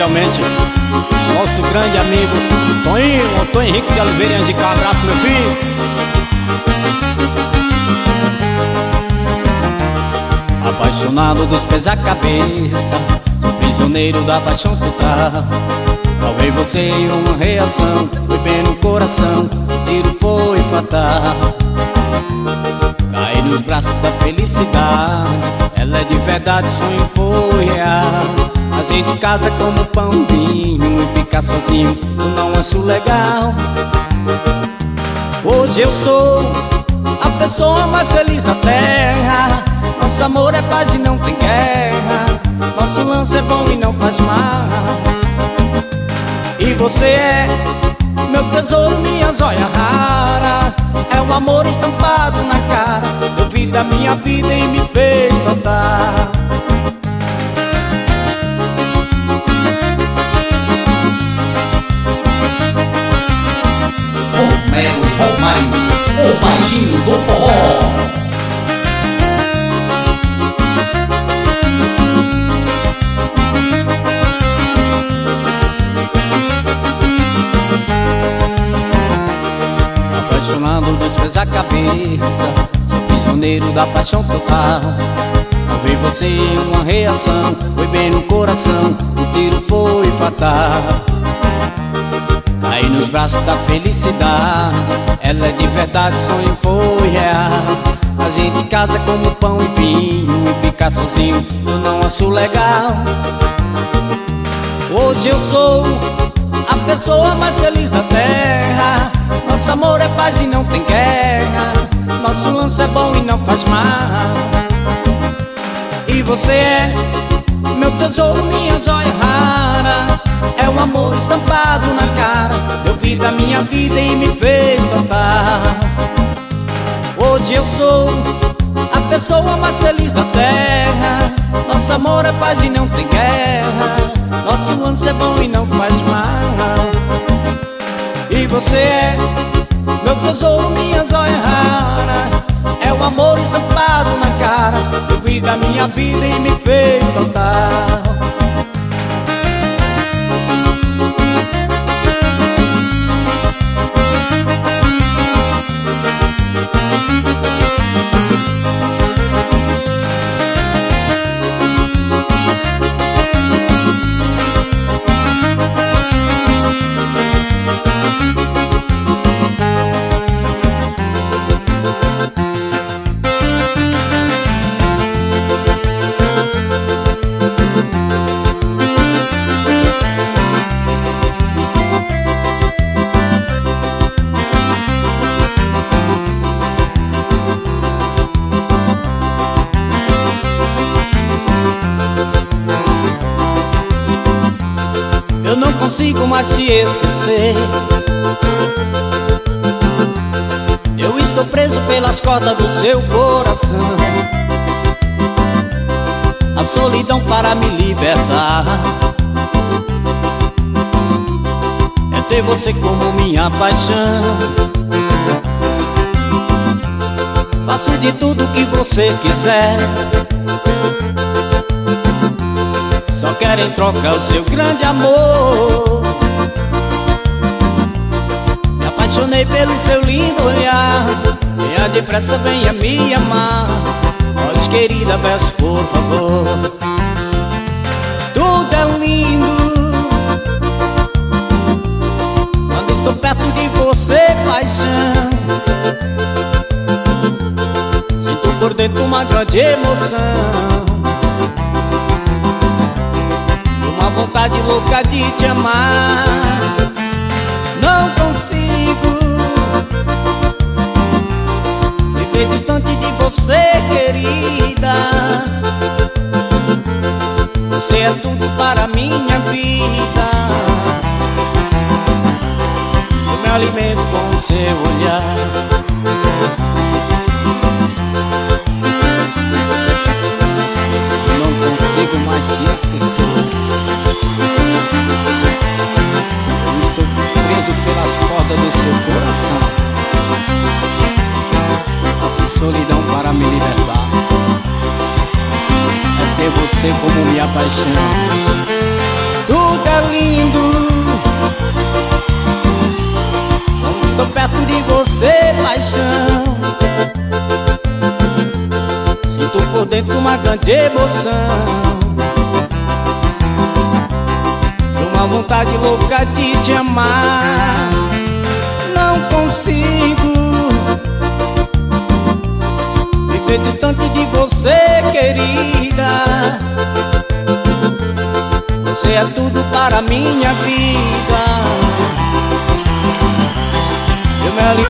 especialmente nosso grande amigo Toninho, Antônio Henrique de Oliveira de Cá. Abraço, meu filho. Apaixonado dos pés à cabeça, sou prisioneiro da paixão total. Talvez você uma reação, foi bem no coração, o tiro foi fatal. Caí nos braços da felicidade, ela é de verdade, sonho foi real. A gente casa como pão e vinho, e ficar sozinho eu não acho legal. Hoje eu sou a pessoa mais feliz da terra. Nosso amor é paz e não tem guerra, nosso lance é bom e não faz mal. E você é meu tesouro, minha joia rara. É um amor estampado na cara, deu vida à minha vida e me fez notar. Romero e Romário, os baixinhos do forró. Apaixonado dos pés à cabeça, sou prisioneiro da paixão total. Talvez você uma reação, foi bem no coração, o tiro foi fatal. Caí nos braços da felicidade, ela é de verdade, sonho foi real. A gente casa como pão e vinho, e ficar sozinho eu não acho legal. Hoje eu sou a pessoa mais feliz da terra. Nosso amor é paz e não tem guerra, nosso lance é bom e não faz mal. E você é meu tesouro, minha joia rara. É um amor estampado na cara, deu vida à minha vida e me fez notar. Hoje eu sou a pessoa mais feliz da terra. Nosso amor é paz e não tem guerra, nosso lance é bom e não faz mal. E você é meu tesouro, minha joia rara. É o amor estampado na cara, deu vida à minha vida e me fez soltar. Eu não consigo mais te esquecer, eu estou preso pelas cordas do seu coração. A solidão para me libertar é ter você como minha paixão. Faço de tudo que você quiser, só quero em troca o seu grande amor. Me apaixonei pelo seu lindo olhar, venha depressa, venha me amar. Olha, querida, peço por favor. Tudo é lindo quando estou perto de você, paixão. Sinto por dentro uma grande emoção, uma vontade louca de te amar. Não consigo viver distante de você, querida. Você é tudo para minha vida, eu me alimento com o seu olhar. Não consigo mais te esquecer, eu estou preso pelas cordas do seu coração. A solidão para me libertar é ter você como minha paixão. Tudo é paixão. Sinto por dentro uma grande emoção, uma vontade louca de te amar. Não consigo viver distante de você, querida. Você é tudo para minha vida. Eu me